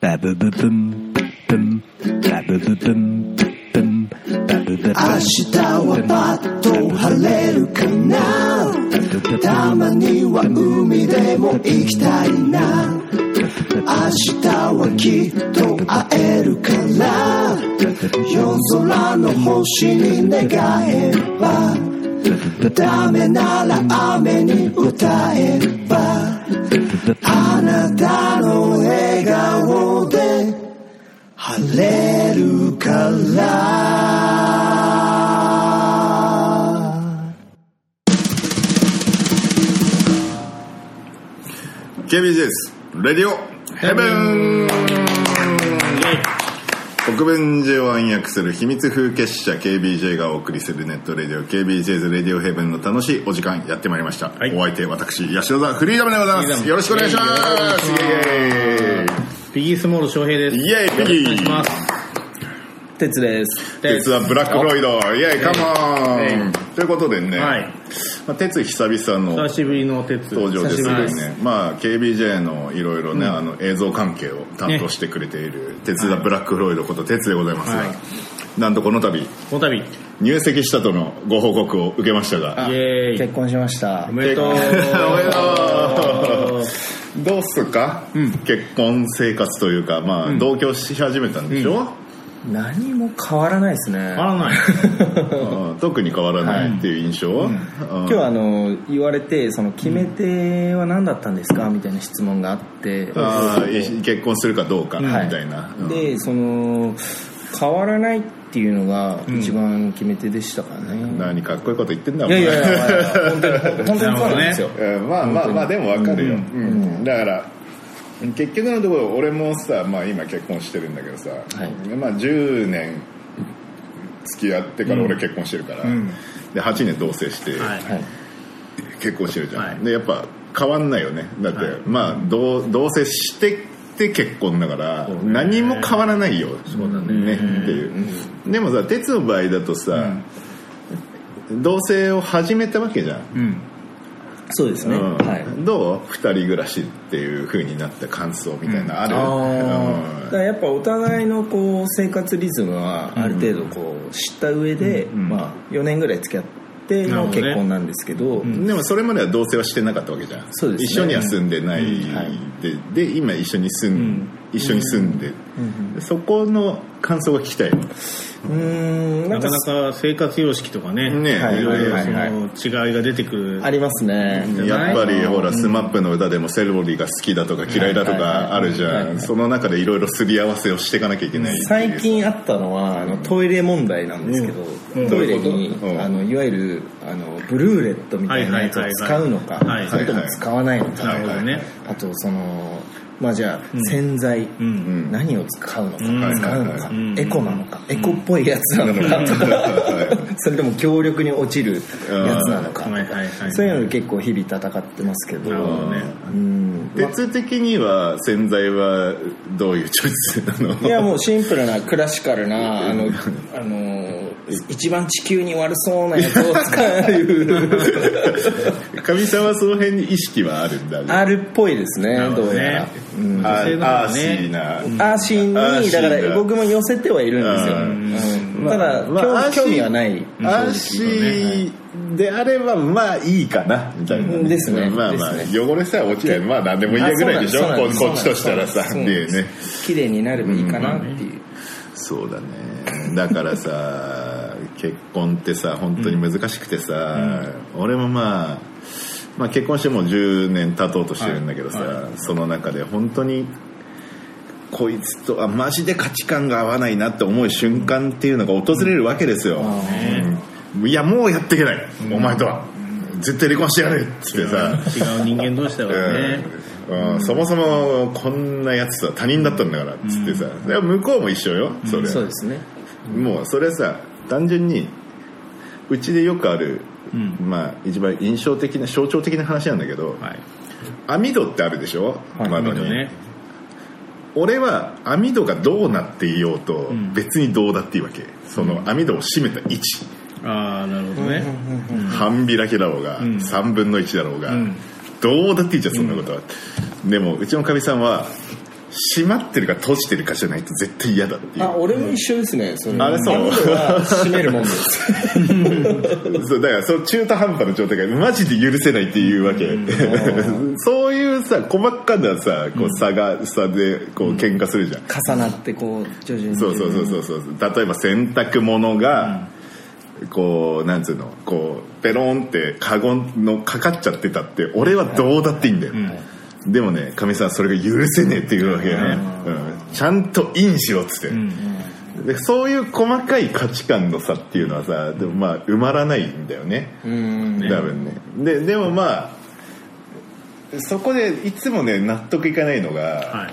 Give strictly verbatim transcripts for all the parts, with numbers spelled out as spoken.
バブブブンブンバブブブンブンバブブブン。明日はパッと晴れるかな。たまには海でも行きたいな。明日はきっと会えるから。夜空の星に願えば。ダメなら雨に歌えば。あなたの笑顔で晴れるから。 ケービージェイ です。レディオヘブン。北米ジェイを暗躍する秘密風結社 ケービージェイ がお送りするネットレディオ ケービージェイズ レディオヘブンの楽しいお時間やってまいりました、はい、お相手私八代田フリーダムでございます。よろしくお願いします。イエーイ。 ピギースモール翔平です。 イエーイ。ピギー。お願いします。 鉄です。 鉄はブラックフロイド。イエーイカモン。ということでね、はい、まあ、鉄久々の久しぶりの鉄登場ですけどね、まあ ケービージェイ のいろいろね、うん、あの映像関係を担当してくれている、ね、鉄田ブラックフロイドこと鉄でございますが、はい、なんとこの度この度入籍したとのご報告を受けましたが、 イエーイ。 結婚しました。 おめでとう。おめでとう。どうすか、うん、結婚生活というか、まあ、うん、同居し始めたんでしょ、うんうん、何も変わらないですね。 変わらない特に変わらないっていう印象、はい、うん、 今日はあの言われてその決め手は何だったんですかみたいな質問があって、 あ結婚するかどうかみたいな、 うん、でその変わらないっていうのが一番決め手でしたからね、うん、 何かっこいいこと言ってんだもん。 いやいやいや本当に本当にそうなんですよ、 ね、まあまあまあでも分かるよ、うんうん、だから結局のところ俺もさ、まあ、今結婚してるんだけどさ、はい、まあ、じゅうねん付き合ってから俺結婚してるから、うん、ではちねん同棲して、はい、結婚してるじゃん、はい、でやっぱ変わんないよね。だって、はい、まあ 同, 同棲してって結婚だから何も変わらないよ、そうだねっていう、うん、でもさ鉄の場合だとさ、うん、同棲を始めたわけじゃん、うん、 そうですね、うん、はい、 どうふたり暮らしっていう風になった感想みたいなある、うん、 あ、だからやっぱお互いのこう生活リズムはある程度こう知った上で、うん、まあ、よねんぐらい付き合っての結婚なんですけど、 うん、でもそれまでは同棲はしてなかったわけじゃん。 そうですね、 一緒には住んでない、うん、はい、で, で今一緒に住ん、うん、一緒に住んで、うんうん、そこの感想が聞きたい。 うーん、なかなか生活様式とかね、ね、はい、いろいろその違いが出てくる、 ありますね。 やっぱりほら、うん、スマップの歌でもセロリが好きだとか嫌いだとかあるじゃん。その中でいろいろすり合わせをしていかなきゃいけない。 最近あったのはあのトイレ問題なんですけど、うん、トイレに、うん、あのいわゆるあのブルーレットみたいなやつを使うのか、それとも使わないのか、はいはいはい、あとそのまあ、じゃあ、うん、洗剤、うん、何を使うのか、うん、使うのか、うん、エコなのか、うん、エコっぽいやつなのかとか、うん、それでも強力に落ちるやつなのかとか、はいはいはい、そういうので結構日々戦ってますけど、ね、 うん、鉄的には洗剤はどういうチョイスなの？ いやもうシンプルなクラシカルなあのあの一番地球に悪そうなやつを使うかみさんはその辺に意識はあるんだ、ね、 あるっぽいですね、どうやら、うん、 あアーシーな、 アーシーにだから僕も寄せてはいるんですよ、うんうん、ただ、まあ、興味はない。 アーシーであればまあいいかなみたいな、ね、 ですね。 まあまあ汚れさえ落ちないまあ何でもいいやぐらいでしょ、こっちとしたらさっていうね、 綺麗になればいいかなっていう、うん、 そうだね。だからさ結婚ってさ本当に難しくてさ、うん、俺もまあまあ、結婚してもうじゅうねん経とうとしてるんだけどさ、はいはい、その中で本当にこいつとあマジで価値観が合わないなって思う瞬間っていうのが訪れるわけですよ、うん、いやもうやっていけない、うん、お前とは、うん、絶対離婚してやるってってさ違う人間同士だからね、 うんうん、そもそもこんなやつは他人だったんだからっつってさ、うん、でも向こうも一緒よそれ、うん、 そうですね、 もうそれさ単純にうちでよくある、うん、まあ一番印象的な象徴的な話なんだけど、はい、網戸ってあるでしょ、はい、窓に、ね、俺は網戸がどうなっていようと別にどうだっていいわけ、うん、その網戸を閉めた位置、 ああなるほどね、 半開きだろうが、うん、さんぶんのいちだろうが、うん、どうだっていいじゃんそんなことは、うん、でもうちのかみさんは閉まってるか閉じてるかじゃないと絶対嫌だっていう。 あ、俺も一緒ですね。それあれそう。 は閉めるもんです。 そうだからその中途半端な状態がマジで許せないっていうわけ。うん、そういうさ細かなさこう差が差でこう喧嘩するじゃん。 重なってこう徐々に。 そうそうそうそうそう。例えば洗濯物が、うん、こうなんつうのこうペロンってカゴのかかっちゃってたって俺はどうだっていいんだよ。うんうん、でもね、かみさんそれが許せねえっていうわけよね、うん、ちゃんとインしろっつって、うんうん、でそういう細かい価値観の差っていうのはさ、でもまあ埋まらないんだよね、うん、多分ね。ででもまあそこでいつもね納得いかないのが、はい、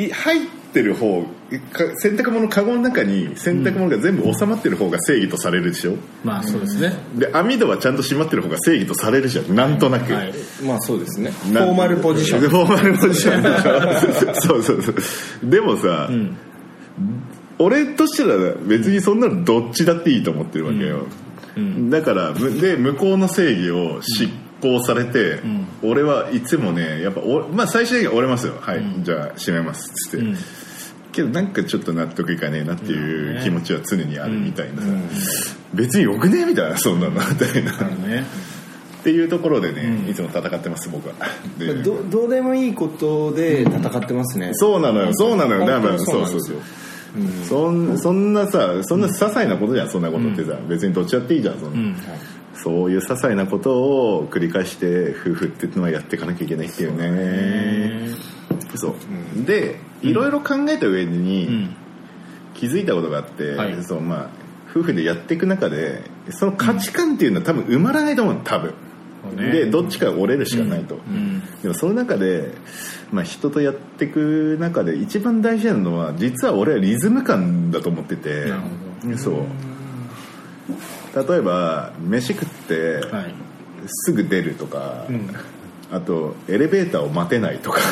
い入ってる方洗濯物のカゴの中に洗濯物が全部収まってる方が正義とされるでしょ、うん、 まあそうですね。 で網戸はちゃんと閉まってる方が正義とされるじゃん、なんとなく、はい、 まあそうですね。フォーマルポジションフォーマルポジションでしょそうそうそう。でもさ、うん、俺としては別にそんなのどっちだっていいと思ってるわけよ、うんうん、だからで向こうの正義を執行されて、うん、俺はいつもねやっぱお、まあ、最終的には折れますよ、はい、うん、じゃあ閉めますっつって、うん、けどなんかちょっと納得いかねえなっていう気持ちは常にあるみたいな、うんうん、別によくねえみたいな、そんなのみたいな、ね、っていうところでね、うん、いつも戦ってます僕は。でど, どうでもいいことで戦ってますね、うん、 そうなのよそうなのよ。だからそうそうそう、うん、そ, んそんなさそんな些細なことじゃん、そんなことってさ、うん、別にどっちやっていいじゃん、そんな、うん、そういう些細なことを繰り返して夫婦っていうのはやっていかなきゃいけないっていうね。そう、うん、でいろいろ考えた上に、うん、気づいたことがあって、はい、そうまあ、夫婦でやっていく中でその価値観っていうのは多分埋まらないと思う、多分、ね、でどっちか折れるしかないと、うんうん、でもその中で、まあ、人とやっていく中で一番大事なのは実は俺はリズム感だと思ってて、なるほど、そう、例えば飯食って、はい、すぐ出るとか、うん、あとエレベーターを待てないとか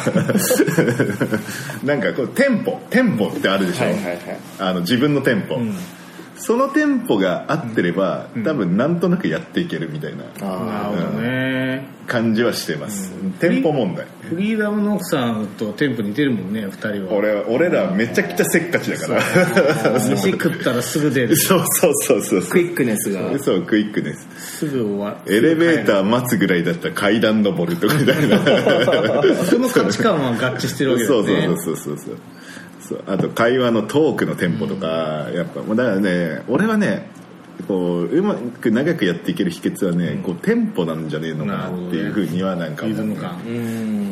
なんかこうテンポテンポってあるでしょ、はいはいはい、あの自分のテンポ、うん、そのテンポが合ってれば、うん、多分なんとなくやっていけるみたいな、 あ、なるほどね、 感じはしてます、うん、テンポ問題。 フリーダムの奥さんとテンポ似てるもんね、ふたりは。 俺俺らめちゃくちゃせっかちだから飯食ったらすぐ出るそうそうそうそう、 クイックネスが、 そうクイックネス、 すぐ終わエレベーター待つぐらいだったら階段登るとかみたいなその価値観は合致してるわけですね。 そうそうそうそうそう、あと会話のトークのテンポとか、うん、やっぱだからね、俺はねこううまく長くやっていける秘訣はね、うん、こうテンポなんじゃねえのかなっていうふうにはなんか、 リズム感、 うん、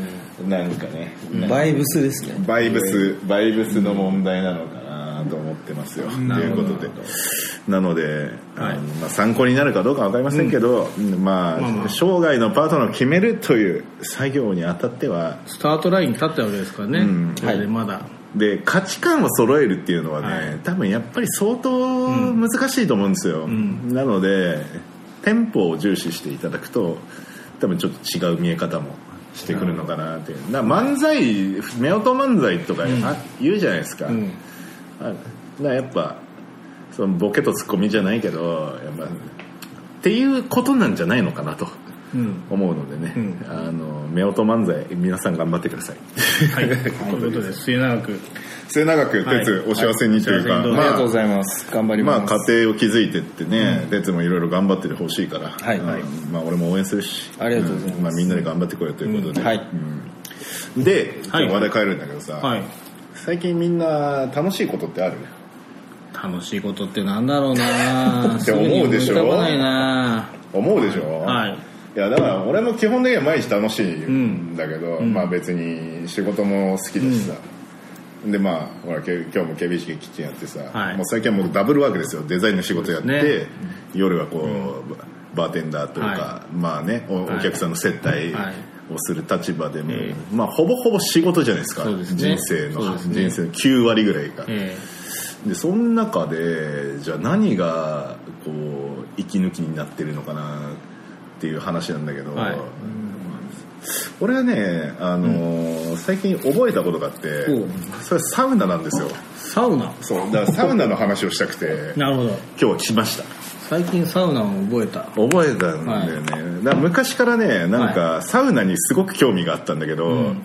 なんかね、 バイブスですね、 バイブスバイブスの問題なのかなと思ってますよ、うん、ということで、なので、はい、まあ、参考になるかどうか分かりませんけど、うん、まあ、まあまあ、生涯のパートナーを決めるという作業にあたってはスタートラインに立ったわけですからね、うん、はい、まだで価値観を揃えるっていうのはね、はい、多分やっぱり相当難しいと思うんですよ、うん、なのでテンポを重視していただくと多分ちょっと違う見え方もしてくるのかなっていう、な漫才夫婦漫才とか言うじゃないですか、うん、だやっぱそのボケとツッコミじゃないけどやっぱっていうことなんじゃないのかなと思うのでね、うん、あの夫婦漫才皆さん頑張ってください。 はい、ということで末永く末永く鉄、はい、お幸せにというか、 はい、まあ、ありがとうございます。頑張ります。 まあ家庭を築いてってね、鉄、うん、もいろいろ頑張っててほしいから、はい、はい、まあ俺も応援するし、 ありがとうございます。 うん、まあみんなで頑張ってこようということで、うん、はい、うん、で今日話題変えるんだけどさ、はい、最近みんな楽しいことってある？ 楽しいことってなんだろうなって思うでしょ。 ないな思うでしょ。 はい。 いやだから俺も基本的には毎日楽しいんだけど、うん、まあ別に仕事も好きだしさ、うん、でまあほら今日もケービーシーキッチンやってさ、はい、もう最近はもうダブルワークですよ。デザインの仕事やって、ね、夜はこう、うん、バーテンダーというか、はい、まあね お, お客さんの接待をする立場でも、はい、まあほぼほぼ仕事じゃないですか、そうですね、人生の、ね、人生のきゅうわりぐらいが、えー、でその中でじゃあ何がこう息抜きになってるのかなっていう話なんだけど、はい、俺はね、あのーうん、最近覚えたことがあって、それはサウナなんですよ。 サウナ？ そうだからサウナの話をしたくてなるほど、 今日は来ました。 最近サウナを覚えた覚えたんだよね、はい、だから昔からねなんかサウナにすごく興味があったんだけど、うん、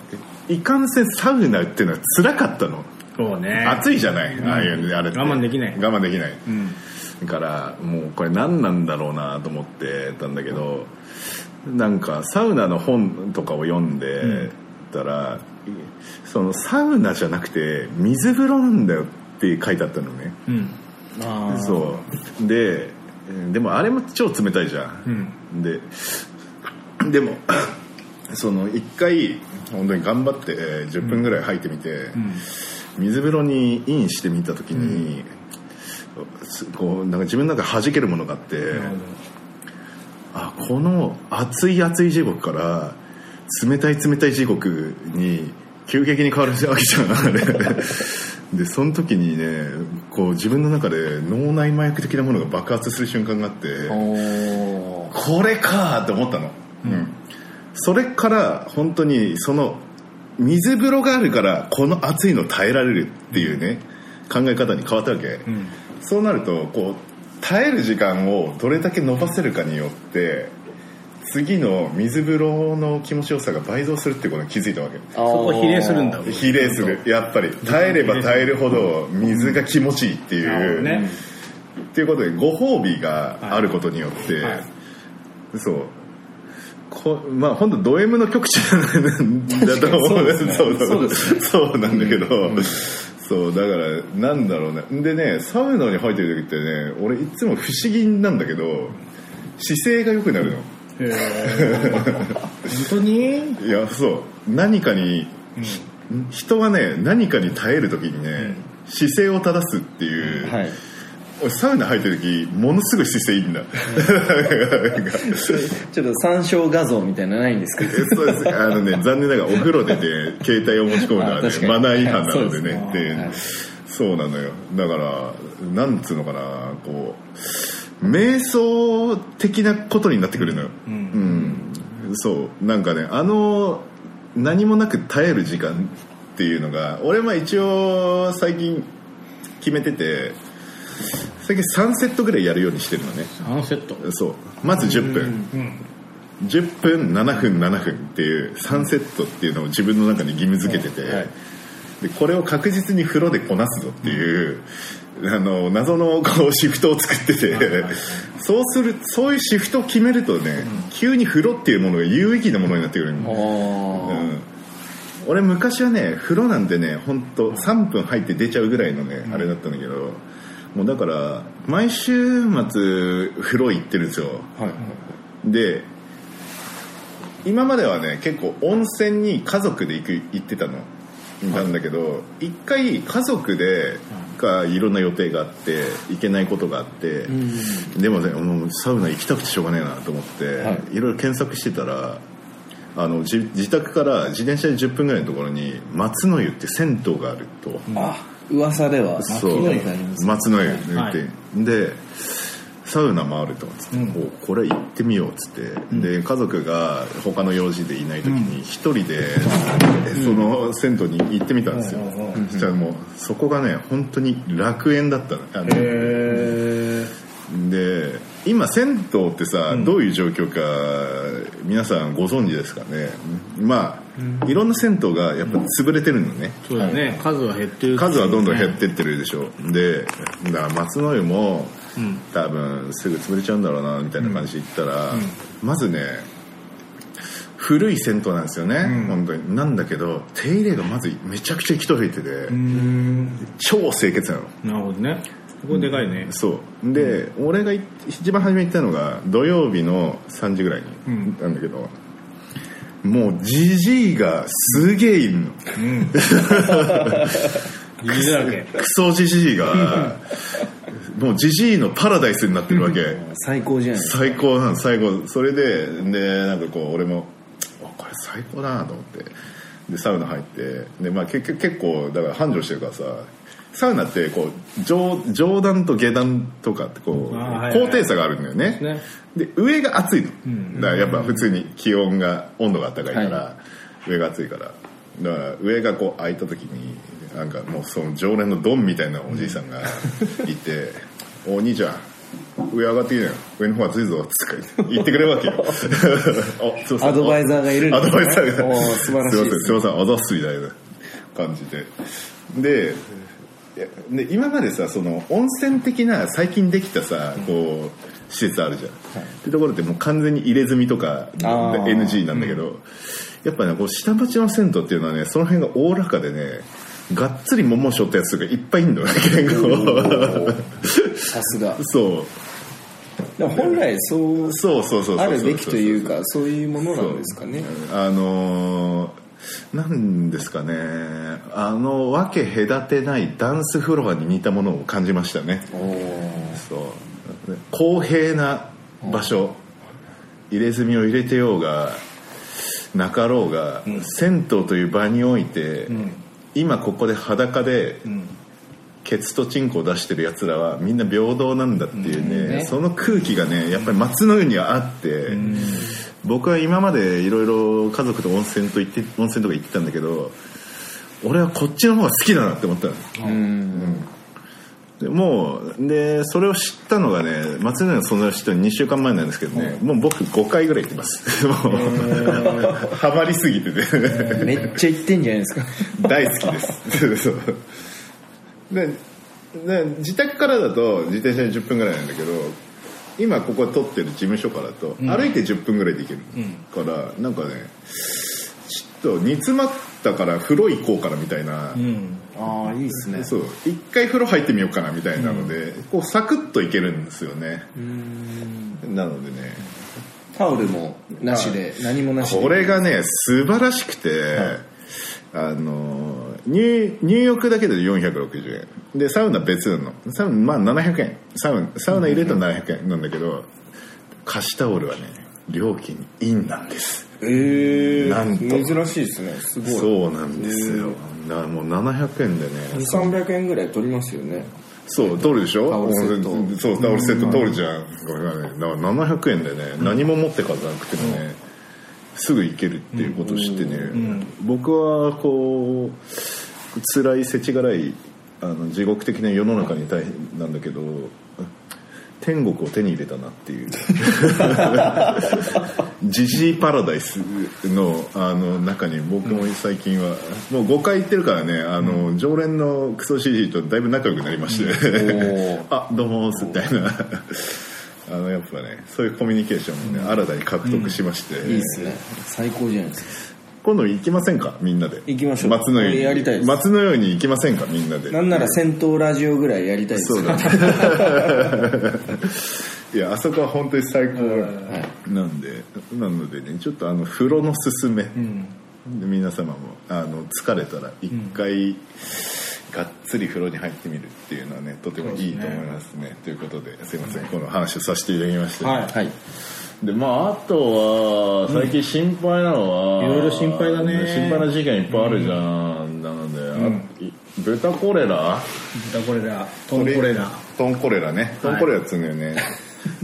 いかんせんサウナっていうのは辛かったの。 そうね、 暑いじゃない、うん、ああいうあれって我慢できない我慢できない、うん、だからもうこれ何なんだろうなと思ってたんだけど、なんかサウナの本とかを読んでたら、うん、そのサウナじゃなくて水風呂なんだよって書いてあったのね、うん、あそうででもあれも超冷たいじゃん、うん、ででもその一回本当に頑張ってじゅっぷんぐらい入ってみて、うんうん水風呂にインしてみた時に、うん、こうなんか自分の中で弾けるものがあって、うん、あこの熱い熱い地獄から冷たい冷たい地獄に急激に変わるわけじゃんあれでその時にねこう自分の中で脳内麻薬的なものが爆発する瞬間があってこれかと思ったの、うん、それから本当にその水風呂があるからこの暑いの耐えられるっていうね考え方に変わったわけ、うん、そうなるとこう耐える時間をどれだけ伸ばせるかによって次の水風呂の気持ちよさが倍増するってことに気づいたわけ。 そこ比例するんだ。 比例するやっぱり耐えれば耐えるほど水が気持ちいいっていう、ね、っていうことでご褒美があることによって、はいはい、そうこまあ本当ド M の極致なんだと思う。そうそうなんだけど、うん、そうだからなんだろうね。でねサウナに入ってる時ってね俺いつも不思議なんだけど姿勢が良くなるの。へー本当に？いやそう何かに、うん、人はね何かに耐える時にね、うん、姿勢を正すっていう。はいサウナ入ってる時ものすごい姿勢いいんだちょっと参照画像みたいなのないんですか？ そうですあのね残念ながらお風呂でね携帯を持ち込むのは、ね、マナー違反なのでね、はい、で、はい、そうなのよ。だからなんつうのかなこう瞑想的なことになってくるのよ、うんうん、そうなんかねあの何もなく耐える時間っていうのが俺は一応最近決めてて最近さんセットぐらいやるようにしてるのね。 さんセットそうまずじゅっぷん、うん、じゅっぷんななふんななふんっていうさんセットっていうのを自分の中に義務付けてて、はい、でこれを確実に風呂でこなすぞっていう、うん、あの謎のこうシフトを作ってて、はいはい、そうするそういうシフトを決めるとね、うん、急に風呂っていうものが有意義なものになってくるんだ、うん俺昔はね風呂なんてねほんとさんぷん入って出ちゃうぐらいのね、うん、あれだったんだけどもうだから毎週末風呂行ってるんですよ、はい、で今まではね結構温泉に家族で行く行ってたのなんだけど一回家族でがいろんな予定があって行けないことがあって、うん、でもねもうサウナ行きたくてしょうがねえなと思って、はい、いろいろ検索してたらあの 自, 自宅から自転車でじゅっぷんぐらいのところに松の湯って銭湯があると、 あ噂ではそう松の湯って、はい、でサウナもあるとつって、うん、これ行ってみようっつって、うん、で家族が他の用事でいない時に一人で、うん、その銭湯に行ってみたんですよ、うん、そしたらもうそこがね本当に楽園だったの。あのへで今銭湯ってさ、うん、どういう状況か皆さんご存知ですかね。まあ、うん、いろんな銭湯がやっぱ潰れてるのね、 うん、そうだね数は減ってる、ね、 数はどんどん減ってってるでしょ。でだから松の湯も、うん、多分すぐ潰れちゃうんだろうなみたいな感じで言ったら、うんうん、まずね古い銭湯なんですよね、うん、本当になんだけど手入れがまずめちゃくちゃ人増えてて、うん、超清潔なの。 なるほどねここでかいね、 うん、そうで、うん、俺が一番初めに行ったのが土曜日のさんじぐらいに行ったんだけど、うん、もうジジイがすげえいるの、うん、 ジジイだけクソジジイがもうジジイのパラダイスになってるわけ、うん、 最高じゃないですか。 最高なの最高。それででなんかこう俺もこれ最高だなと思ってでサウナ入ってで、まあ、結構だから繁盛してるからさサウナってこう 上, 上段と下段とかってこう高低差があるんだよね。ねで上が暑いの、うん、だからやっぱ普通に気温が温度が高いから、はい、上が暑いからだから上がこう開いた時になんかもうその常連のドンみたいなおじいさんがいて、うん、お兄ちゃん上上がってきなよ、上の方暑いぞって言ってくれるわけよアドバイザーがいるんですね。 アドバイザーがお素晴らしいです、 すいませんすいませんあざっすみたいな感じででで今までさその温泉的な最近できたさこう施設あるじゃん、はい、ってところってもう完全に入れ墨とか エヌジー なんだけど、うん、やっぱねこう下町の銭湯っていうのはねその辺がおおらかでねがっつり桃しょったやつがいっぱいいんのよ結構さすがそうでも本来そうそうそうそうあるべきというかそういうものなんですかね。 あのー、なんですかねあの分け隔てないダンスフロアに似たものを感じましたね。おそう公平な場所入れ墨を入れてようがなかろうが、うん、銭湯という場において、うん、今ここで裸で、うんケツとチンコを出してるやつらはみんな平等なんだっていうね、うんね、その空気がねやっぱり松の湯にはあって、うん、僕は今までいろいろ家族と温泉と行って温泉とか行ってたんだけど俺はこっちの方が好きだなって思ったの、うんうん、でもうでそれを知ったのがね松の湯の存在を知ったのにしゅうかんまえなんですけどね、うん、もう僕ごかいぐらい行ってますもうハマりすぎててめっちゃ行ってんじゃないですか大好きですそうでで自宅からだと自転車でじゅっぷんぐらいなんだけど今ここ撮ってる事務所からだと歩いてじゅっぷんぐらいで行ける、うん、からなんかねちょっと煮詰まったから風呂行こうかなみたいな、うん、 ああいいですねそう一回風呂入ってみようかなみたいなので、うん、こうサクッと行けるんですよね。うんなのでねタオルもなしで何もなしでこれがね素晴らしくて、はいあの 入, 入浴だけでよんひゃくろくじゅうえんでサウナ別なのサウナまあななひゃくえんサウナサウナ入れるとななひゃくえんなんだけど貸しタオルはね料金インなんです。 えー、なんと珍しいですね。すごいそうなんですよ。だからもうななひゃくえんでねにせんさんびゃくえんぐらい取りますよね。 そう取るでしょタオルセットそうタオルセット取るじゃん、うん、これがねだからななひゃくえんでね、うん、何も持ってかなくてもね、うんすぐ行けるっていうことを知ってね、うん、僕はこう辛い世知辛いあの地獄的な世の中に大変なんだけど天国を手に入れたなっていうジジイパラダイス の, あの中に僕も最近は、うん、もうごかい行ってるからねあの、うん、常連のクソジジイとだいぶ仲良くなりまして、うん、あどうもみたいなあのやっぱねそういうコミュニケーションもね、うん、新たに獲得しまして、 うん、いいですね最高じゃないですか。 今度行きませんかみんなで行きましょう。 松のようにやりたいです。 松のように行きませんかみんなで。 なんなら銭湯ラジオぐらいやりたいです。 そうだいやあそこは本当に最高なんで、なのでねちょっとあの風呂のすすめ、うん、で皆様もあの疲れたら一回、うんがっつり風呂に入ってみるっていうのはねとてもいいと思いますね。ということですいませんこの話をさせていただきました、 はい、 でまああとは最近心配なのは、 うん、いろいろ心配だね心配な事件いっぱいあるじゃん、うん、なので、うん、豚コレラ豚コレラトンコレラトンコレラねトンコレラっつうんだよね、はい、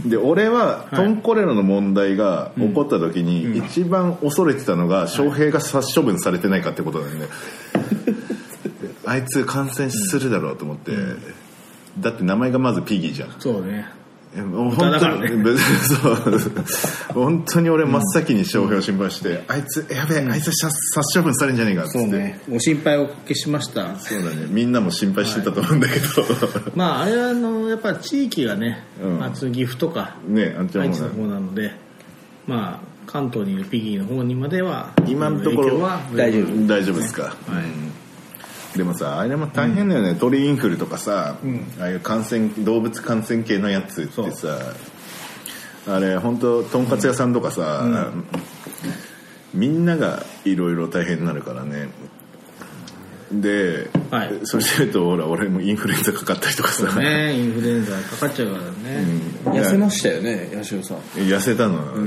で俺はトンコレラの問題が起こった時に一番恐れてたのが翔平が殺処分されてないかってことなんで、あいつ感染するだろうと思って、うん、だって名前がまずピギーじゃん。 そうね本当に、ね、そう本当に俺真っ先に翔平を心配して、うん、あいつやべえ、うん、あいつ殺処分されんじゃねえかっつってそうねご心配をおかけしました。 そうだねみんなも心配してたと思うんだけど、 はい、まああれはあのやっぱ地域がね、うん、松岐阜とか、 ね、 愛知の方なのでまあ関東にいるピギーの方にまでは今のところは大丈夫大丈夫ですか、はい、でもさあれも大変だよね、うん、鳥インフルとかさ、うん、ああいう感染動物感染系のやつってさあれ本当とんかつ屋さんとかさ、うん、みんながいろいろ大変になるからね。で、はい、そしてるとほら俺もインフルエンザかかったりとかさ、 そうね、インフルエンザかかっちゃうからね、 うん、痩せましたよね八代さん。 痩せたの、うん、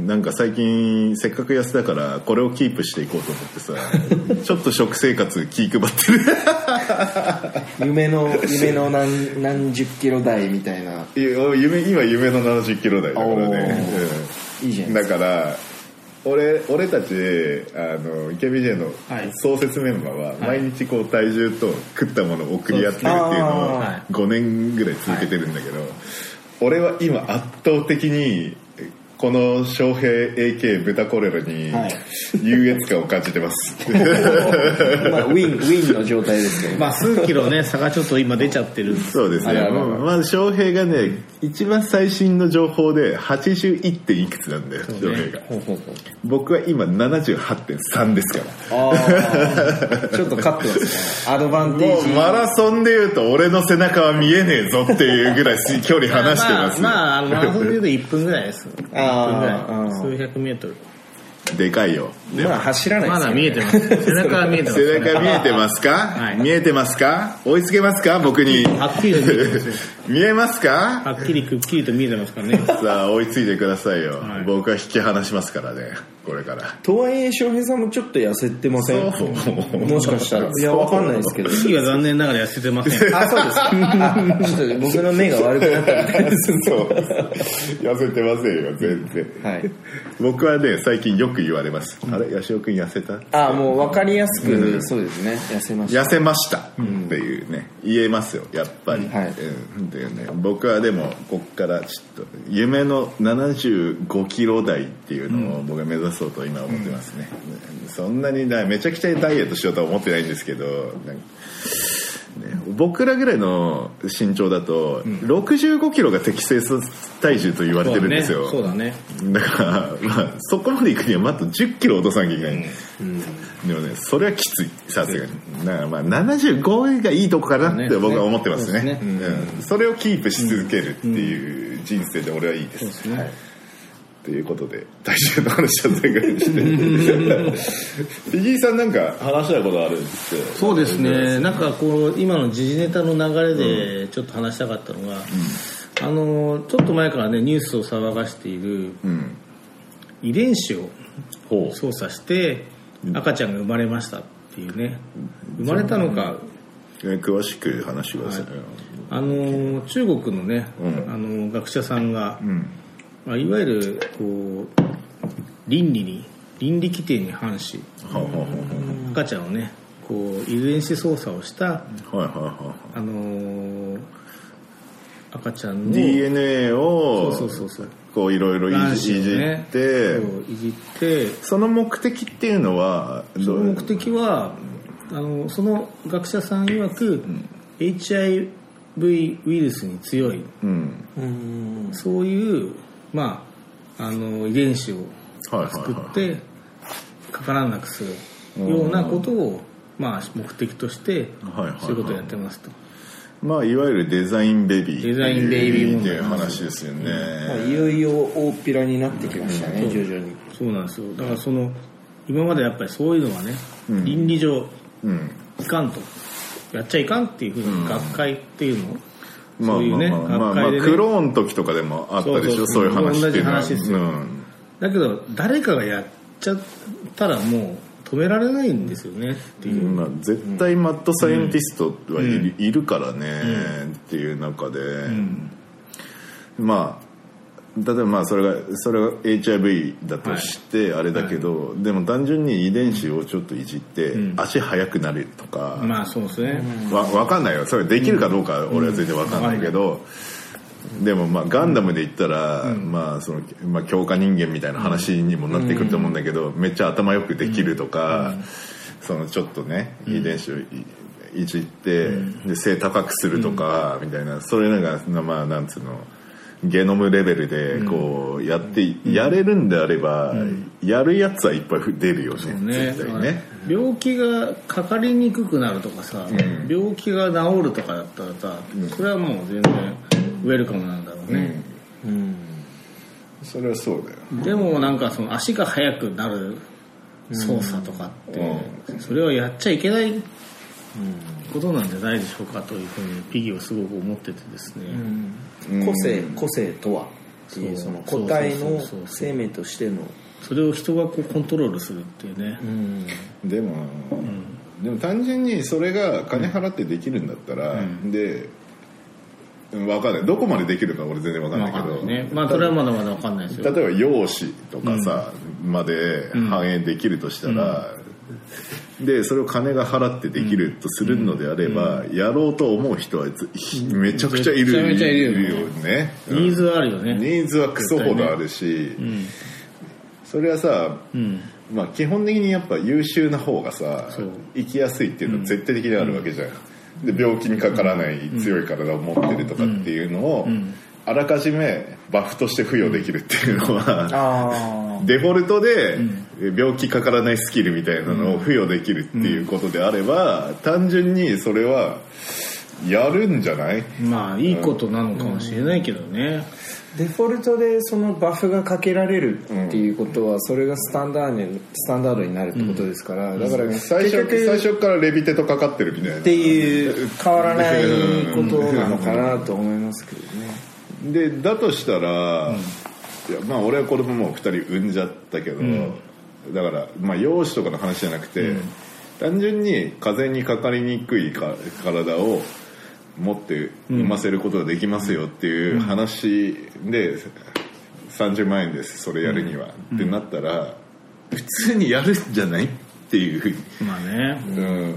なんか最近せっかく痩せたからこれをキープしていこうと思ってさちょっと食生活気配ってる夢の夢の 何, 何十キロ台みたいな。 夢今夢のななじゅっキロ台だからね、 うん、いいじゃん。 だから俺, 俺たちあのイケビジェの創設メンバーは毎日こう体重と食ったものを送り合ってるっていうのをごねんぐらい続けてるんだけど、はい、俺は今圧倒的にこの翔平 エーケー 豚コレラに優越感を感じてます、はい、 まあ、ウィンウィンの状態ですけど、 まあ数キロね差がちょっと今出ちゃってる。 そうですね。まず翔平がね一番最新の情報ではちじゅういってんいくつなんだよ、ね、翔平が。ほうほうほう。僕は今 ななじゅうはちてんさん ですから。 あちょっと勝ってますね。アドバンテージ。 もうマラソンでいうと俺の背中は見えねえぞっていうぐらい距離離してます、ね。 まあ、まあ、マラソンでいうといっぷんぐらいです。ああ、数百メートル。 でかいよ。 まだ走らないです、 ね、まだ見えてます。背中は見えてます、 ね。背中見えてますか、はい、見えてますか追いつけますか僕に。 はっきりと見えてますよ。 見えますかはっきりくっきりと見えてますからね。 さあ追いついてくださいよ、はい、僕は引き離しますからねこれから。 とはいえ翔平さんもちょっと痩せてません？そうもしかしたら。いやわかんないですけど。 次は残念ながら痩せてません。 あそうですか。ちょっと僕の目が悪くなったみたいです。 そう痩せてませんよ全然、はい、僕はね最近よく言われます、うん、あれ八代君痩せた？ あもう分かりやすく、うん、そうですね痩せました痩せましたっていうね、うん、言えますよやっぱり、うんはいうん、でね、僕はでもこっからちょっと夢のななじゅうごキロ台っていうのを僕は目指そうと今思ってますね、うん、そんなにめちゃくちゃダイエットしようとは思ってないんですけどなんかね、僕らぐらいの身長だとろくじゅうごキロが適正体重と言われてるんですよ。 そうだね。 だから、まあ、そこまでいくにはまたじゅっキロ落とさなきゃいけない、うんうん、でもねそれはきついさすがに。だからまあななじゅうごがいいとこかなって僕は思ってますね。そ, ね そ, ね、うん、それをキープし続けるっていう人生で俺はいいです。そうですね。はいということで体重の話は前回にしてイギーさんなんか話したいことあるって。 そうですねなんかこう今の時事ネタの流れでちょっと話したかったのが、うん、あのちょっと前からねニュースを騒がしている、うん、遺伝子を操作して赤ちゃんが生まれましたっていうね生まれたのか、 うん、詳しく話してください、はい、 あの中国のね、うん、あの学者さんが、うんまあ、いわゆるこう倫理に倫理規定に反し赤ちゃんをねこう遺伝子操作をした、はいはいはい、あのー、赤ちゃんのディーエヌエー をそうそうそうこういろいろいじって、 ね、いじってその目的っていうのはその目的はあのその学者さん曰く、うん、エイチアイブイ ウイルスに強い、うん、そういうまあ、あの遺伝子を作ってかからなくするようなことを、まあ、目的としてそういうことをやってますと、 まあ、いわゆるデザインベビーデザインベイビーっていう話ですよね、 まあ、いよいよ大っぴらになってきましたね、うん、徐々に。 そうなんですよ。だからその今までやっぱりそういうのはね、うん、倫理上いかんとやっちゃいかんっていうふうに学会っていうのをまあそういうね、まあまあまあまあ、クローンの時とかでもあったでしょ、そういう話っていうのは。同じ話ですよ、うん、 だけど誰かがやっちゃったらもう止められないんですよねっていう、 まあ、絶対マッドサイエンティストはいる、うん、いるからね、うん、っていう中で、うん、まあ例えばまあそれがそれが エイチアイブイ だとしてあれだけど、はい、でも単純に遺伝子をちょっといじって足速くなるとか、 うん、まあそうですね。 わ分かんないよそれできるかどうか俺は全然分かんないけど、うん、でもまあガンダムで言ったら、うん、まあそのまあ強化人間みたいな話にもなってくると思うんだけど、うん、めっちゃ頭よくできるとか、うん、そのちょっとね遺伝子をいいじって、うん、で背高くするとか、うん、みたいなそういうのがまあなんつうのゲノムレベルでこうやって、うん、やれるんであれば、うん、やるやつはいっぱい出るよね、 ね絶対ね。病気がかかりにくくなるとかさ、うん、病気が治るとかだったらさ、うん、それはもう全然ウェルカムなんだろうね、うんうん、 それはそうだよ。 でもなんかその足が速くなる操作とかって、うん、それはやっちゃいけないことなんじゃないでしょうかというふうにピギーはすごく思っててですね、 うん、個性個性とはっていうその個体の生命としてのそれを人がこうコントロールするっていうね、 うん、でも、うん、でも単純にそれが金払ってできるんだったら、うん、で分かんない、どこまでできるか俺全然分かんないけど、 ね、まあそれはまだまだ分かんないですよ。 例えば容姿とかさ、うん、まで反映できるとしたら、うん、でそれを金が払ってできるとするのであれば、うん、やろうと思う人はめちゃくちゃいる、 めちゃめちゃいるよね。 いるよね、 ニーズはあるよね。 ニーズはクソほどあるし、ね、うん、それはさ、うん、まあ基本的にやっぱ優秀な方がさ生きやすいっていうのは絶対的にあるわけじゃん、うん、で病気にかからない強い体を持ってるとかっていうのをあらかじめバフとして付与できるっていうのは、うん、デフォルトで病気かからないスキルみたいなのを付与できるっていうことであれば、単純にそれはやるんじゃない？ まあいいことなのかもしれないけどね、 うん、デフォルトでそのバフがかけられるっていうことはそれがスタンダードに、スタンダードになるってことですから、だから最初、最初からレビテとかかってるみたいなっていう変わらないことなのかなと思いますけどね。 でだとしたら、うん、いやまあ俺は子供もふたり産んじゃったけど、うん、だからまあ容姿とかの話じゃなくて、うん、単純に風邪にかかりにくいか体を持って産ませることができますよっていう話でさんじゅうまんえんですそれやるには、うん、ってなったら普通にやるんじゃないっていうふうに、 まあね、 うん、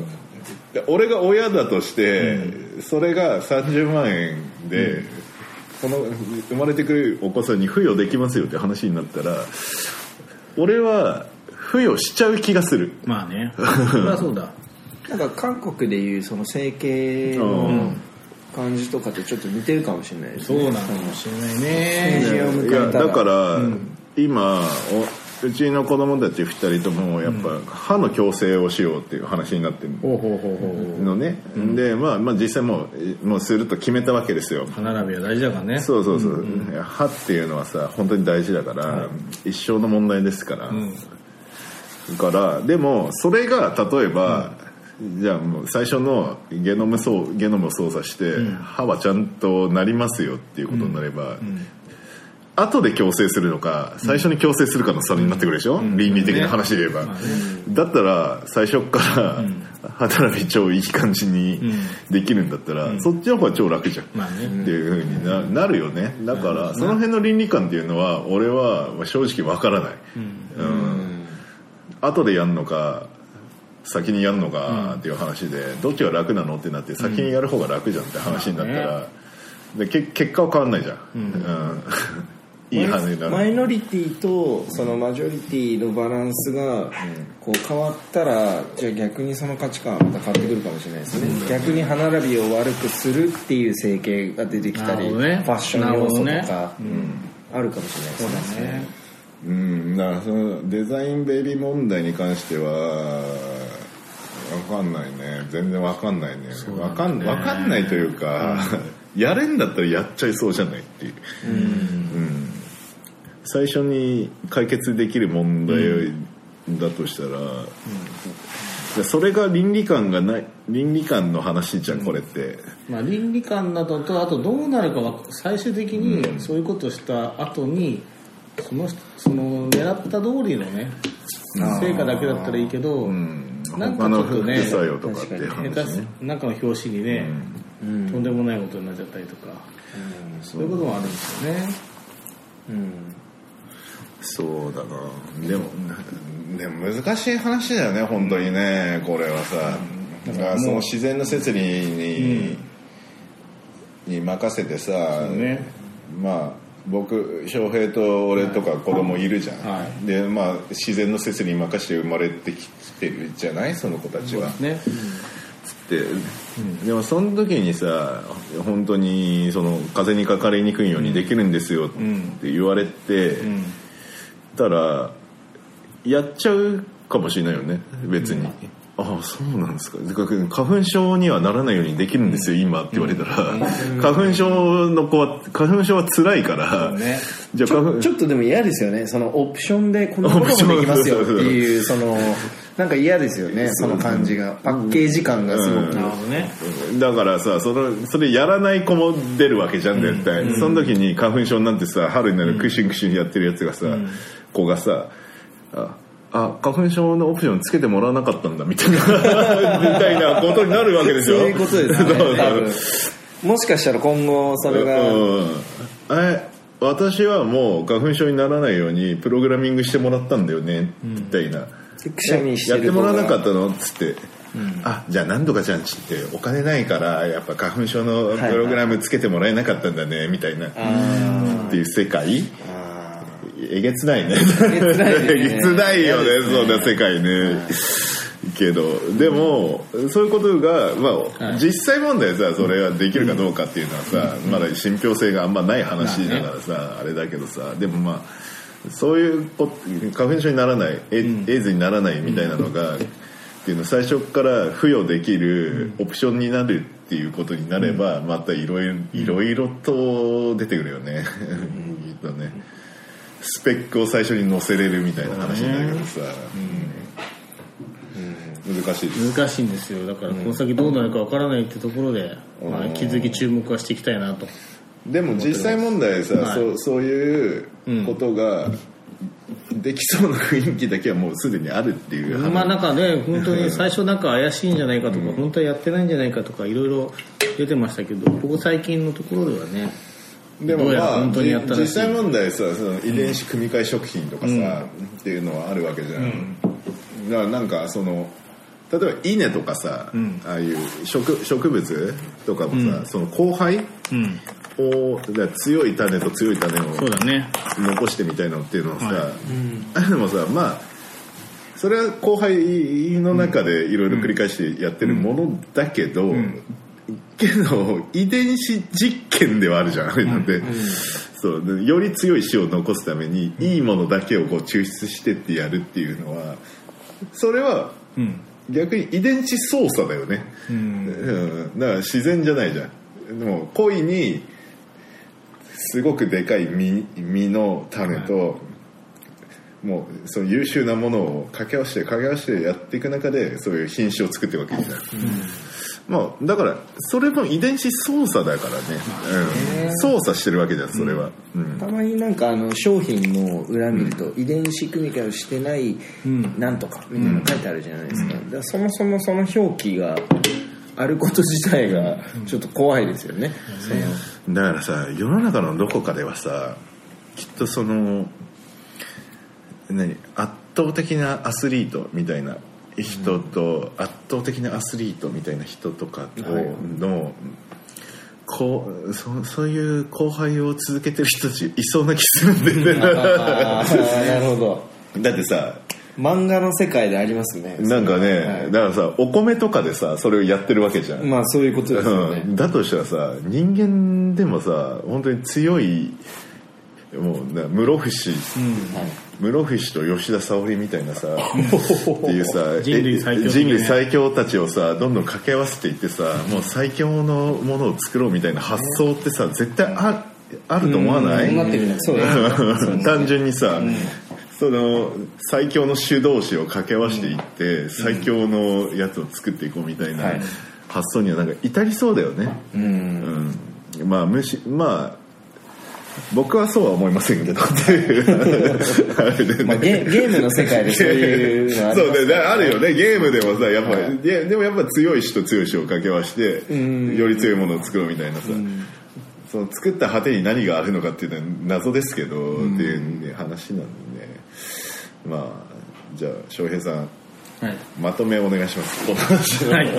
俺が親だとして、うん、それがさんじゅうまんえんで、うん、この生まれてくるお子さんに付与できますよって話になったら俺は付与しちゃう気がする。 まあね、それはそうだ。 なんか韓国でいうその整形の感じとかとちょっと似てるかもしれないですね。 そうなのかもしれないね。 いやだから、うん、今うちの子供たちふたりともやっぱ歯の矯正をしようっていう話になってるのね、うん、で、まあ、まあ実際もう、もうすると決めたわけですよ。 歯並びは大事だからね。 そうそうそう、うんうん、歯っていうのはさ本当に大事だから、うん、一生の問題ですから、うん、だからでもそれが例えば、うん、じゃあもう最初のゲノム操ゲノムを操作して、うん、歯はちゃんとなりますよっていうことになれば、うんうん後で矯正するのか最初に矯正するかの差になってくるでしょ、うん、倫理的な話で言えば、うん、だったら最初から歯並び超いい感じにできるんだったら、うん、そっちの方が超楽じゃん、まあね、っていう風に な, なるよね。だからその辺の倫理観っていうのは俺は正直わからない、うんうん、後でやるのか先にやるのかっていう話でどっちが楽なのってなって先にやる方が楽じゃんって話になったら、うん、でけ結果は変わんないじゃん、うんうんいい話になる。 マイノリティとそのマジョリティのバランスがこう変わったらじゃあ逆にその価値観はまた変わってくるかもしれないですね、うん、逆に歯並びを悪くするっていう整形が出てきたり、ね、ファッション要素とか、ねうん、あるかもしれないですね。 うん、だからそのデザインベビー問題に関しては分かんないね。全然分かんないね。分かん、分かんないというか、うん、やれんだったらやっちゃいそうじゃないっていう、うんうん、最初に解決できる問題だとしたら、うん、それが倫理観がない倫理観の話じゃんこれって、うんまあ、倫理観などとあとどうなるかは最終的にそういうことをした後にその、その狙った通りのね成果だけだったらいいけど、うん、なんかちょっとね副作用とかって話ねなんかの表紙にね、うん、とんでもないことになっちゃったりとか、うん、そういうこともあるんですよね、 うん、そうだな。でもでも難しい話だよね本当にねこれはさ、うん、だからその自然の摂理に、うん、に任せてさ、ね、まあ僕翔平と俺とか子供いるじゃん、はい、でまあ自然の摂理に任せて生まれてきてるじゃないその子たちは、ねうん、つって、うん、でもその時にさ本当にその風邪にかかりにくいようにできるんですよって言われて、うんうん、たらやっちゃうかもしれないよね別に、うんああそうなんですか。花粉症にはならないようにできるんですよ今って言われたら、うん、花粉症の子は花粉症は辛いから、ね、 じゃあ花粉 ち, ょちょっとでも嫌ですよねそのオプションでこんなこともできますよっていうそのなんか嫌ですよねその感じがパッケージ感がすごく、うんね、 だからさそのそれやらない子も出るわけじゃん絶対、うん、その時に花粉症なんてさ春になるクシンクシンやってるやつがさ、うん、子がさああ花粉症のオプションつけてもらわなかったんだみたいなみたいなことになるわけですよ。 そういうことですねもしかしたら今後それが、うん、 え私はもう花粉症にならないようにプログラミングしてもらったんだよね、うん、みたいな、くしゃみしてるやってもらわなかったのっつって、うん、あじゃあ何とかちゃんちってお金ないからやっぱ花粉症のプログラムつけてもらえなかったんだね、はいはい、みたいなっていう世界。えげつないねえげつないねえげつないよね、そんな世界ねけどでもそういうことが、まあ、実際問題さそれができるかどうかっていうのはさ、まだ信憑性があんまない話だからさ、あれだけどさ、でもまあそういう花粉症にならない、エイズにならないみたいなのがっていうの最初から付与できるオプションになるっていうことになれば、またいろいろいろいろと出てくるよねきっとね。スペックを最初に載せれるみたいな話になるけどさ、うんうん、難しいです難しいんですよ。だからこの先どうなるかわからないってところで、うんまあ、引き続き注目はしていきたいなと。 でも実際問題さ、はい、そう、そういうことができそうな雰囲気だけはもうすでにあるっていう話、 まあなんかね本当に最初なんか怪しいんじゃないかとか、うん、本当はやってないんじゃないかとかいろいろ出てましたけど、ここ最近のところではねでもまあ実際問題さその遺伝子組み換え食品とかさ、うん、っていうのはあるわけじゃん、うん、だからなんかその例えば稲とかさ、うん、ああいう 植, 植物とかもさ、うん、その交配を、うん、強い種と強い種を残してみたいなのっていうのはさ、はいうん、でもさまあそれは交配の中でいろいろ繰り返してやってるものだけど、うんうんけど遺伝子実験ではあるじゃん、あれなんで、うんうん、そうより強い種を残すためにいいものだけをこう抽出してってやるっていうのはそれは逆に遺伝子操作だよね、うんうん、だから自然じゃないじゃん。でも故意にすごくでかい 実, 実の種と、はい、もうその優秀なものを掛け合わせて掛け合わせてやっていく中でそういう品種を作っていくわけじゃん、うんまあ、だからそれも遺伝子操作だからね、うん、操作してるわけじゃんそれは、うんうん、 たまになんかあの商品の裏見ると、うん、遺伝子組み換えをしてないなんとかみたいなの書いてあるじゃないですか、うん、だからそもそもその表記があること自体がちょっと怖いですよね、 うん、だからさ世の中のどこかではさきっとその何圧倒的なアスリートみたいな人と圧倒的なアスリートみたいな人とかのこう そ, そういう後輩を続けてる人たちいそうな気するんでねなるほど。 だってさ漫画の世界でありますねなんかね、はい、だからさお米とかでさそれをやってるわけじゃん。 まあそういうことですよね、 うん、だとしたらさ人間でもさ本当に強いもう室伏、うんはい室伏と吉田沙保里みたいなさっていうさ人類最強、ね、 人類最強たちをさどんどん掛け合わせていってさもう最強のものを作ろうみたいな発想ってさ絶対 あ, あると思わない？単純にさ、うん、その最強の種同士を掛け合わせていって、うん、最強のやつを作っていこうみたいな発想にはなんか至りそうだよね、うんうん、まあむしまあ僕はそうは思いませんけどっていうあれで、ねまあ、ゲ, ゲームの世界でそういうのあります、ね、 そうねあるよねゲームでもさやっぱり、はい、でもやっぱ強い人強い人を掛け合わせてより強いものを作ろうみたいなさその作った果てに何があるのかっていうのは謎ですけどっていう話なんで、ね、まあじゃあ翔平さん、はい、まとめお願いしますこの話の、はい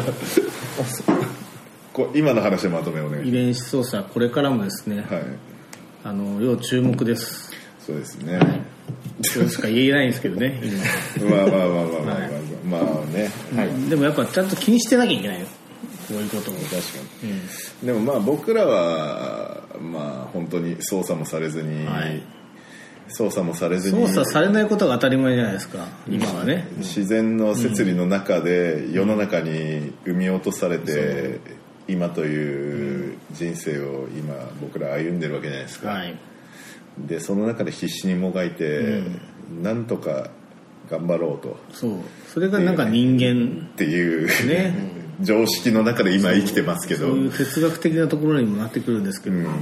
こ今の話でまとめお願いします。 遺伝子操作これからもですね、はいあの要注目です。 そうですね。 そうしか言えないんですけどね。 まあまあまあまあまあまあ、まあね、 はい。でもやっぱちゃんと気にしてなきゃいけないよ。こういうことも確かに。うん、でもまあ僕らはまあ本当に操作もされずに、はい、操作もされずに操作されないことが当たり前じゃないですか。今はね。 自然の摂理の中で世の中に生み落とされて。うん今という人生を今僕ら歩んでるわけじゃないですか、はい、でその中で必死にもがいて、うん、なんとか頑張ろうとそうそれがなんか人間っていうね常識の中で今生きてますけど、 そういう哲学的なところにもなってくるんですけど、うんはい、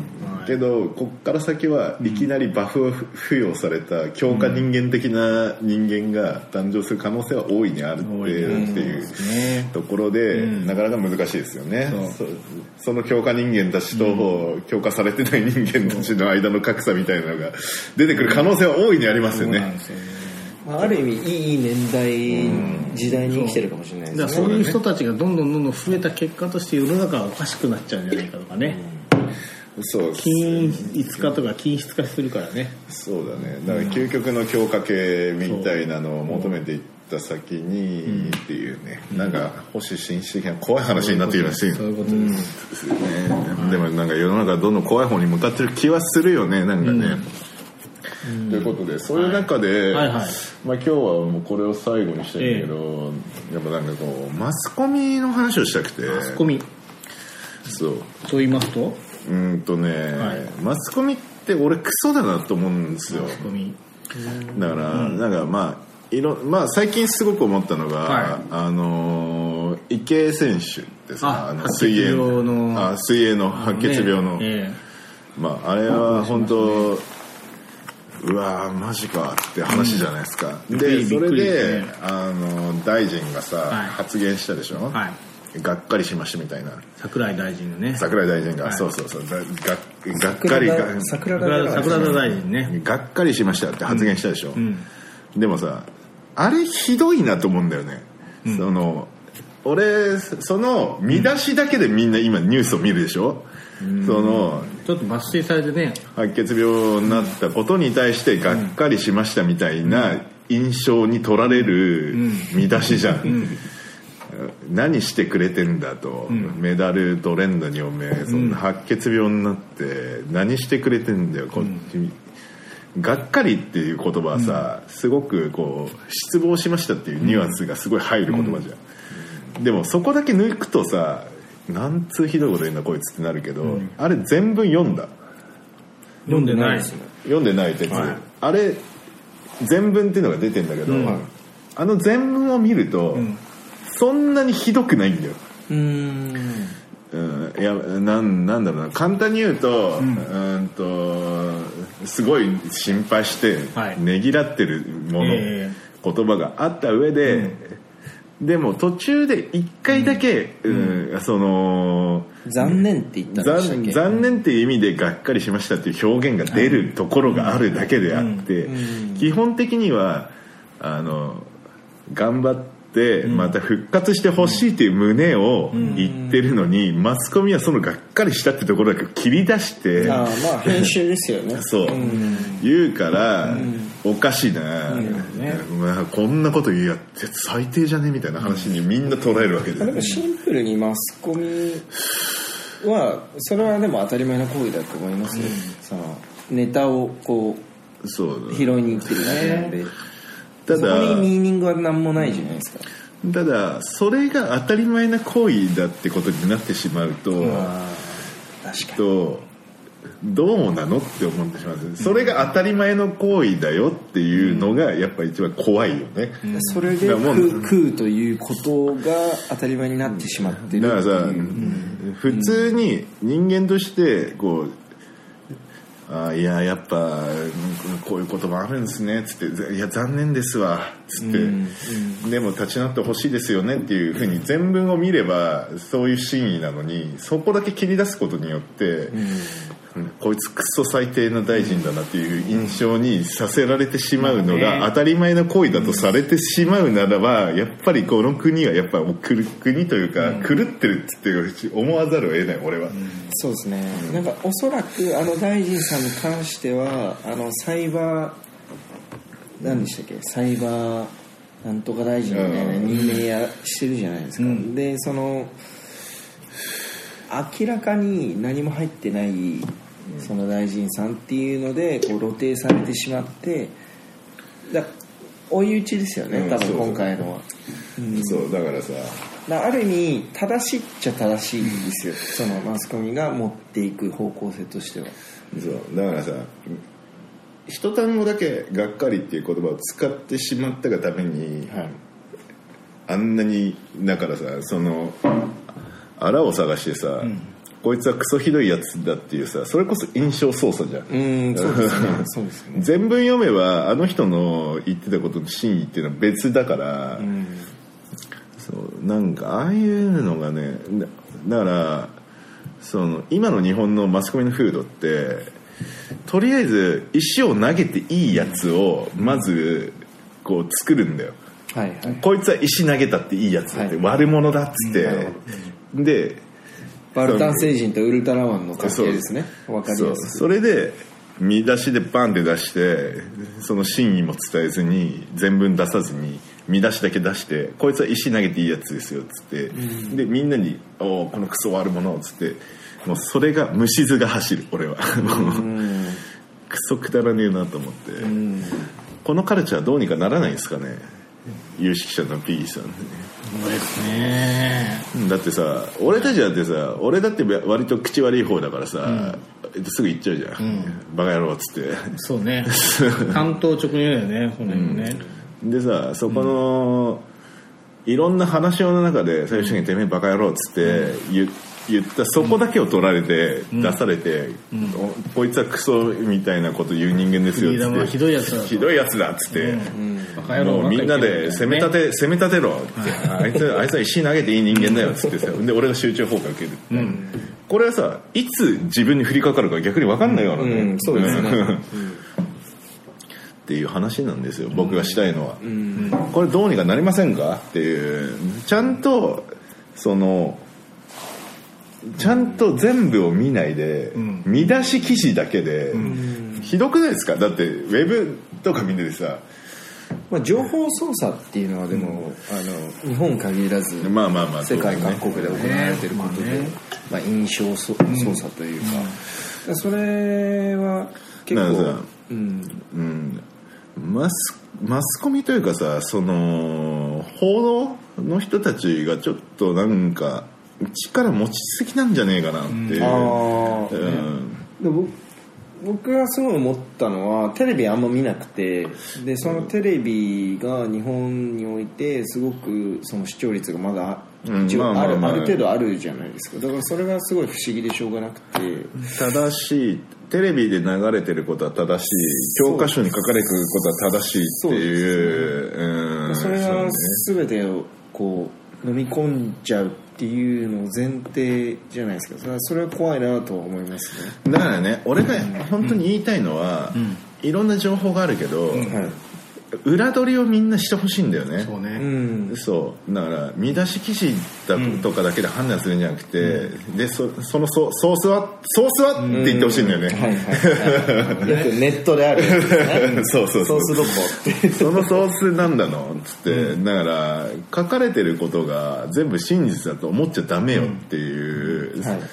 けどこっから先はいきなりバフを付与された強化人間的な人間が誕生する可能性は大いにあるっていうところで、うん、なかなか難しいですよね。そ, その強化人間たちと、うん、強化されてない人間たちの間の格差みたいなのが出てくる可能性は大いにありますよね。 ある意味いい年代、うん、時代に生きてるかもしれないですね。 そういう人たちがどんどんどんどん増えた結果として世の中がおかしくなっちゃうんじゃないかとかね、 うん、そう均一化とか均質化するからね。 そうだね。だから究極の強化系みたいなのを求めていった先にっていうね、うん、なんか星新一的な怖い話になっているらしい。 そういうことです、 ね、でもなんか世の中どんどん怖い方に向かってる気はするよね、なんかね、うんということでそういう中で、はいはいはいまあ、今日はもうこれを最後にしたいんだけど、ええ、やっぱなんかこうマスコミの話をしたくて。 マスコミそうと言いますとうんとね、はい、マスコミって俺クソだなと思うんですよ。 マスコミだから、うん、なんかまあいろまあ最近すごく思ったのが、はい、あの池江選手ってさあの水泳のあ水泳の白血病の、ねええ、まああれは本当うわーマジかって話じゃないですか、うん、でそれで、ね、あの大臣がさ、はい、発言したでしょ、はい、がっかりしましたみたいな。 桜井大臣のね桜井大臣が、はい、そうそうそうががっかりが桜田大臣ねがっかりしましたって発言したでしょ、うんうん、でもさあれひどいなと思うんだよね、うん、その俺その見出しだけでみんな今ニュースを見るでしょ、うん、そのちょっと抜粋されてね白血病になったことに対してがっかりしましたみたいな印象に取られる見出しじゃん、うんうん、何してくれてんだと、うん、メダル取れんのにおめえそんな白血病になって何してくれてんだよこっち、うんがっかりっていう言葉はさ、うん、すごくこう失望しましたっていうニュアンスがすごい入る言葉じゃん、うん、でもそこだけ抜くとさなんつうひどいこと言うんだこいつってなるけど、うん、あれ全文読んだ読んでないですね。 読んでない鉄、はい、あれ全文っていうのが出てんだけど、うん、あの全文を見ると、うん、そんなにひどくないんだよ。うーんうん、いやな ん, なんだろうな簡単に言うと、うん、うんとすごい心配してねぎらってるもの、えー、言葉があった上で、うん、でも途中で一回だけ、うんうん、その残念って言ったんでしたっけ。 残念っていう意味でがっかりしましたっていう表現が出るところがあるだけであって、うんうん、基本的にはあの頑張ってまた復活してほしいという旨を言ってるのに、マスコミはそのがっかりしたってところだけ切り出してあまあ編集ですよねそう言うからおかしいな、まあ、こんなこと言うやって最低じゃねみたいな話にみんな捉えるわけで、 でもシンプルにマスコミはそれはでも当たり前の行為だと思いますよ、うん、そのネタをこうそう拾いに行ってるだけなんで、ただそこにミーニングは何もないじゃないですか。 ただそれが当たり前な行為だってことになってしまうと、 確かにとどうなのって思ってしまうんです。それが当たり前の行為だよっていうのがやっぱり一番怖いよね、 うん、それで食うということが当たり前になってしまってるだからさ、うん、普通に人間としてこうあいややっぱこういう言葉あるんですねつっていや残念ですわつって、うんうん、でも立ち直ってほしいですよねっていうふうに全文を見ればそういう真意なのにそこだけ切り出すことによって、うんこいつクソ最低な大臣だなっていう印象にさせられてしまうのが当たり前の行為だとされてしまうならばやっぱりこの国はやっぱ国というか狂ってるって思わざるを得ない俺は、うん、 そうですね、うん、なんかおそらくあの大臣さんに関してはあのサイバー何でしたっけサイバーなんとか大臣みたいな任命やしてるじゃないですか、うん、でその明らかに何も入ってないその大臣さんっていうのでこう露呈されてしまってだ追い打ちですよね、うん、多分今回のは、 うん、そうだからさだある意味正しいっちゃ正しいんですよ、うん、そのマスコミが持っていく方向性としては。 そうだからさ一単語だけがっかりっていう言葉を使ってしまったがために、はい、 あんなにだからさそのあらを探してさ、うん、こいつはクソひどいやつだっていうさそれこそ印象操作じゃん。 うんそうですねそうですね全文読めばあの人の言ってたことの真意っていうのは別だから、うん、そうなんかああいうのがねだからその今の日本のマスコミの風土ってとりあえず石を投げていいやつをまずこう作るんだよ、はいはい、こいつは石投げたっていいやつだって、はい、悪者だっつって、うん、でバルタン星人とウルトラマンの関係ですね。分かりやすい。 それで見出しでバンって出してその真意も伝えずに全文出さずに見出しだけ出してこいつは石投げていいやつですよっつって、うん、でみんなにおこのクソ悪者っつってもうそれが虫唾が走る俺は、うん、クソくだらねえなと思って、うん、このカルチャーどうにかならないんですかね有識者の P さん。 そうですね。 だってさ俺たちだってさ俺だって割と口悪い方だからさ、うん、すぐ言っちゃうじゃん、うん、バカ野郎っつって。 そうね単刀直入だよねこの辺ね、 うん、でさそこの、うん、いろんな話し合いの中で最初にてめえバカ野郎っつって言って言ったそこだけを取られて、うん、出されて、うん、こいつはクソみたいなこと言う人間ですよっつってひどいやつだひどいやつだっつって、うんうん、もうみんなで攻め立て、ね、攻め立てろって、はい、あいつあいつは石投げていい人間だよっつってさで俺が集中砲火受けるって、うん、これはさいつ自分に降りかかるか逆に分かんないからね、うんうん、そうですねっていう話なんですよ僕がしたいのは、うん、これどうにかなりませんかっていうちゃんとそのちゃんと全部を見ないで、うん、見出し記事だけで、うん、ひどくないですか。だってウェブとか見ててさ、 まあ、情報操作っていうのはでも、うん、あの日本限らず、まあまあまあ世界各国で行われていることで、ねまあ、印象操作というか、うん、それは結構、 うんうん、マスマスコミというかさその報道の人たちがちょっとなんか力持ちすぎなんじゃねえかなっていう、うんあうん、 で僕、僕がすごい思ったのはテレビあんま見なくてでそのテレビが日本においてすごくその視聴率がまだ一応ある程度あるじゃないですか。だからそれがすごい不思議でしょうがなくて正しいテレビで流れてることは正しい教科書に書かれてることは正しいっていうそ, う、うん、それが全てをこう飲み込んじゃうっていうのを前提じゃないですか。それは怖いなとは思いますね。 だからね俺が本当に言いたいのは、うん、いろんな情報があるけど、うんはい、裏取りをみんなしてほしいんだよね。 そうね、 うん、そうだから見出し記事だとかだけで判断するんじゃなくて、うん、で そ, そのソースはソースはって言ってほしいんだよね、うんはいはい、 よくネットである、 ね、そうそうそうソースどこってそのソースなんだのっつって、うん、だから書かれてることが全部真実だと思っちゃダメよっていう、うんはい、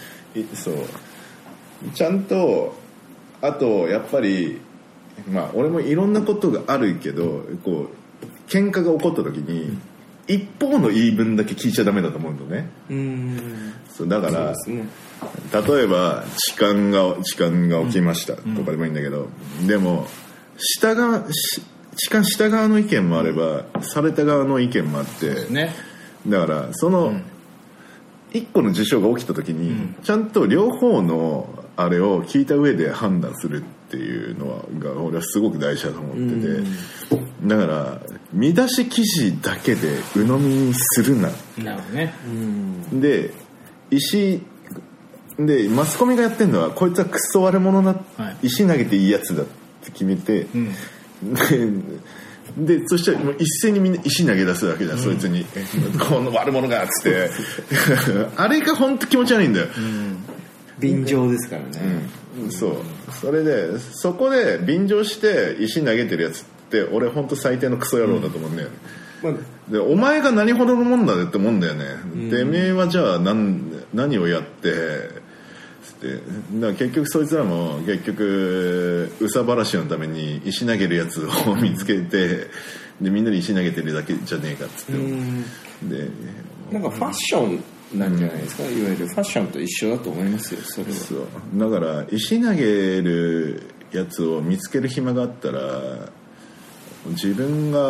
そうちゃんとあとやっぱりまあ俺もいろんなことがあるけどこう喧嘩が起こった時に、うん、一方の言い分だけ聞いちゃダメだと思うんだよね。うんそうだから、ね、例えば痴漢が痴漢が起きましたとかでもいいんだけど、うん、でも下側痴漢した側の意見もあればされた側の意見もあって、ね、だからその、うん一個の事象が起きた時に、うん、ちゃんと両方のあれを聞いた上で判断するっていうのはが俺はすごく大事だと思ってて、うん、だから見出し記事だけで鵜呑みにするな。 なるほどね。 うん、で石でマスコミがやってるのはこいつはクソ悪者だ、はい、石投げていいやつだって決めて、うんでそしたらもう一斉にみんな石投げ出すわけじゃん、うん、そいつにこの悪者がっつってあれが本当気持ち悪いんだよ、うん、 便乗ですからね、 うん、そうそれでそこで便乗して石投げてるやつって俺本当最低のクソ野郎だと思うんだよね、うんまあ、でお前が何ほどのもんだって思うんだよね、うん、てめえはじゃあ 何, 何をやってだから結局そいつらも結局憂さ晴らしのために石投げるやつを見つけてでみんなで石投げてるだけじゃねえかっつってでなんかファッションなんじゃないですか、うん、いわゆるファッションと一緒だと思いますよそれは。 そうだから石投げるやつを見つける暇があったら自分が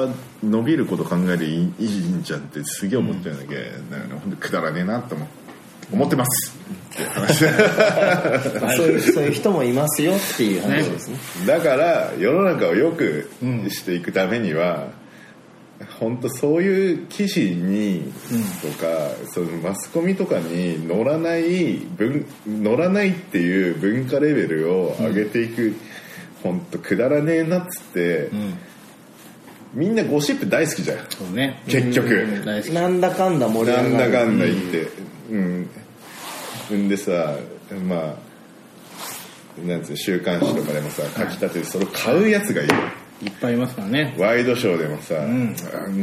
伸びること考えていい、いいんじゃんってすげえ思っちゃうんだけど、うん、だから本当くだらねえなと思思ってます、うん、って話そういうそういう人もいますよっていう話ですね。 だから世の中を良くしていくためには、うん、本当そういう記事にとか、うん、そのマスコミとかに載らない文載らないっていう文化レベルを上げていく、うん、本当くだらねえなっつって、うん、みんなゴシップ大好きじゃん。 そうね、 結局、うん、 なんだかんだ盛り上がる、 なんだかんだ言って、うん、うん、でさ、まあなんつう週刊誌とかでもさ書き立ててそれを買うやつがいる。 いっぱいいますからね。 ワイドショーでもさ、うん、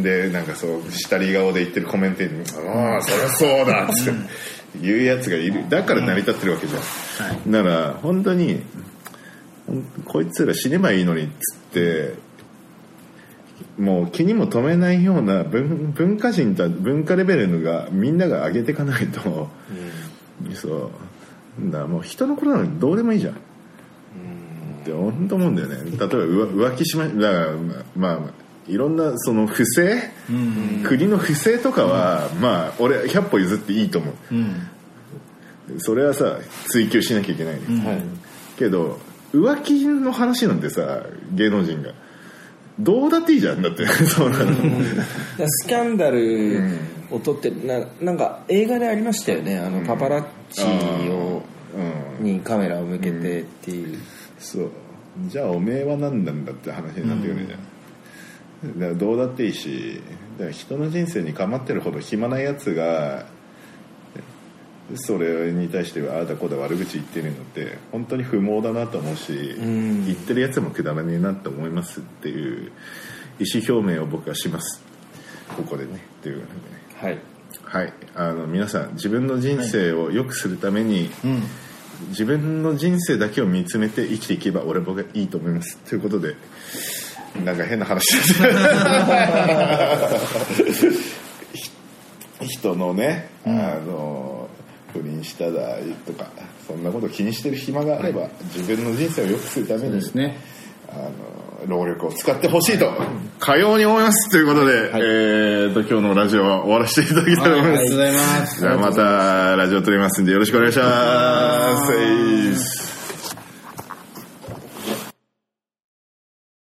でなんかそう下り顔で言ってるコメンテーターにああそりゃそうだっつって言うやつがいる。だから成り立ってるわけじゃん、うんはい、だから本当にこいつら死ねばいいのにっつってもう気にも留めないような 文, 文化人と文化レベルのがみんなが上げていかないと、うん、そうだもう人のことなのにどうでもいいじゃん、うん、って本当思うんだよね。例えば浮気しまだからまあ、まあ、いろんなその不正、うん、国の不正とかは、うん、まあ俺ひゃっぽ譲っていいと思う、うん、それはさ追求しなきゃいけない、うんはい、けど浮気の話なんてさ芸能人がどうだっていいじゃん。だってそうなの、うん、 スキャンダルを撮ってな、なんか映画でありましたよね、あのパパラッチを、うん、にカメラを向けてっていう、うん、 そうじゃあおめえは何なんだって話になってくるじゃん、うん、だからどうだっていいし、だから人の人生に構ってるほど暇なやつがそれに対してああだこうだ悪口言ってるのって本当に不毛だなと思うし、うん、言ってるやつもくだらねえなと思いますっていう意思表明を僕はしますここでねっていうのでね、 はい、 はい、あの皆さん自分の人生を良くするために、はいうん、自分の人生だけを見つめて生きていけば俺僕はいいと思いますということでなんか変な話人のね、うん、あの不倫しただとかそんなこと気にしてる暇があれば、はい、自分の人生を良くするためにですね、あの労力を使ってほしいとかように思いますということで、はい、えーと今日のラジオは終わらせていただきたいと思います。 ありがとうございます。 じゃあまたラジオ撮りますんでよろしくお願いします。